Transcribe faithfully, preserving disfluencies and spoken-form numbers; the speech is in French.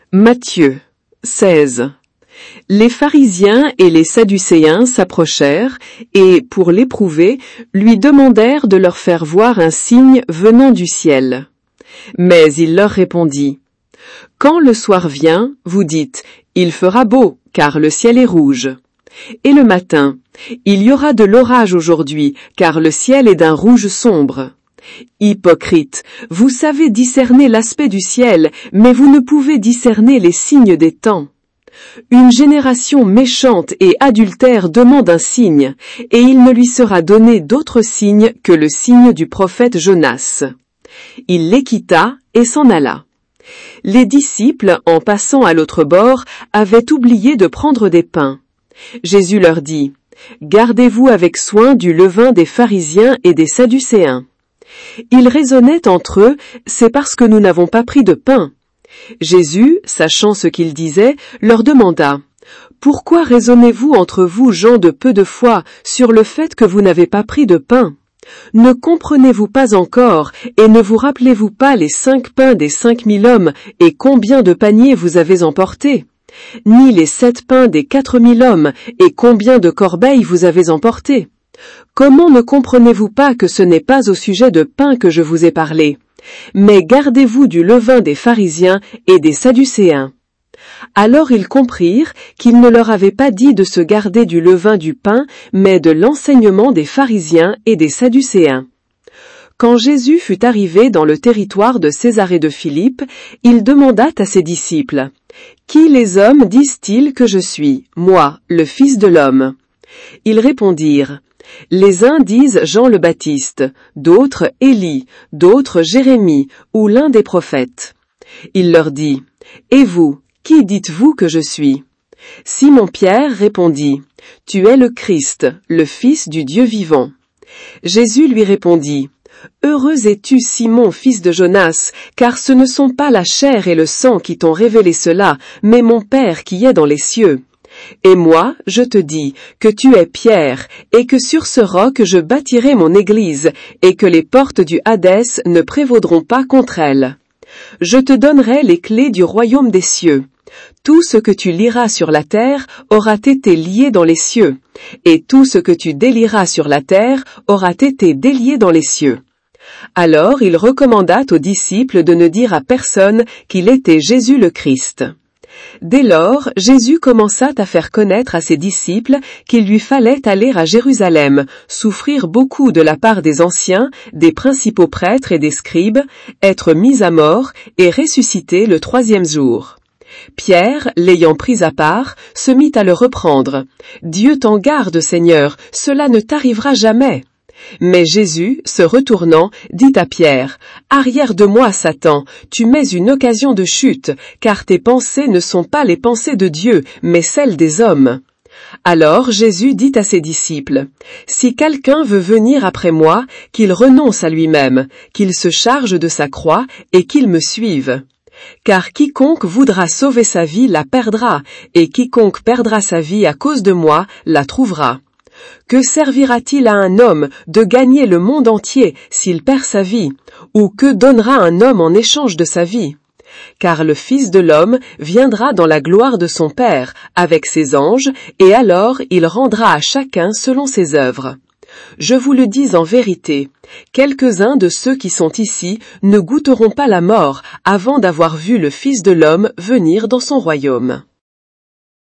Matthieu seize. Les pharisiens et les sadducéens s'approchèrent et, pour l'éprouver, lui demandèrent de leur faire voir un signe venant du ciel. Mais il leur répondit, « Quand le soir vient, vous dites, il fera beau, car le ciel est rouge. Et le matin, il y aura de l'orage aujourd'hui, car le ciel est d'un rouge sombre. Hypocrite, vous savez discerner l'aspect du ciel, mais vous ne pouvez discerner les signes des temps. Une génération méchante et adultère demande un signe, et il ne lui sera donné d'autre signe que le signe du prophète Jonas. » Il les quitta et s'en alla. Les disciples, en passant à l'autre bord, avaient oublié de prendre des pains. Jésus leur dit, « Gardez-vous avec soin du levain des pharisiens et des sadducéens. » Ils raisonnaient entre eux, « C'est parce que nous n'avons pas pris de pain. » Jésus, sachant ce qu'ils disaient, leur demanda, « Pourquoi raisonnez-vous entre vous, gens de peu de foi, sur le fait que vous n'avez pas pris de pain? Ne comprenez-vous pas encore, et ne vous rappelez-vous pas les cinq pains des cinq mille hommes, et combien de paniers vous avez emportés? Ni les sept pains des quatre mille hommes, et combien de corbeilles vous avez emportés? Comment ne comprenez-vous pas que ce n'est pas au sujet de pain que je vous ai parlé? Mais gardez-vous du levain des pharisiens et des sadducéens. » Alors ils comprirent qu'il ne leur avait pas dit de se garder du levain du pain, mais de l'enseignement des pharisiens et des sadducéens. Quand Jésus fut arrivé dans le territoire de Césarée de Philippe, il demanda à ses disciples, « Qui les hommes disent-ils que je suis, moi, le Fils de l'homme ?» Ils répondirent, « Les uns disent Jean le Baptiste, d'autres Élie, d'autres Jérémie, ou l'un des prophètes. » Il leur dit, « Et vous, qui dites-vous que je suis ?» Simon-Pierre répondit, « Tu es le Christ, le Fils du Dieu vivant. » Jésus lui répondit, « Heureux es-tu, Simon, fils de Jonas, car ce ne sont pas la chair et le sang qui t'ont révélé cela, mais mon Père qui est dans les cieux. Et moi, je te dis que tu es Pierre, et que sur ce roc je bâtirai mon église, et que les portes du Hadès ne prévaudront pas contre elle. Je te donnerai les clés du royaume des cieux. Tout ce que tu lieras sur la terre aura été lié dans les cieux, et tout ce que tu délieras sur la terre aura été délié dans les cieux. » Alors il recommanda aux disciples de ne dire à personne qu'il était Jésus le Christ. Dès lors, Jésus commença à faire connaître à ses disciples qu'il lui fallait aller à Jérusalem, souffrir beaucoup de la part des anciens, des principaux prêtres et des scribes, être mis à mort et ressusciter le troisième jour. Pierre, l'ayant pris à part, se mit à le reprendre. « Dieu t'en garde, Seigneur, cela ne t'arrivera jamais. » Mais Jésus, se retournant, dit à Pierre, « Arrière de moi, Satan, tu mets une occasion de chute, car tes pensées ne sont pas les pensées de Dieu, mais celles des hommes. » Alors Jésus dit à ses disciples, « Si quelqu'un veut venir après moi, qu'il renonce à lui-même, qu'il se charge de sa croix et qu'il me suive. Car quiconque voudra sauver sa vie la perdra, et quiconque perdra sa vie à cause de moi la trouvera. Que servira-t-il à un homme de gagner le monde entier s'il perd sa vie, ou que donnera un homme en échange de sa vie? Car le Fils de l'homme viendra dans la gloire de son Père, avec ses anges, et alors il rendra à chacun selon ses œuvres. Je vous le dis en vérité, quelques-uns de ceux qui sont ici ne goûteront pas la mort avant d'avoir vu le Fils de l'homme venir dans son royaume. »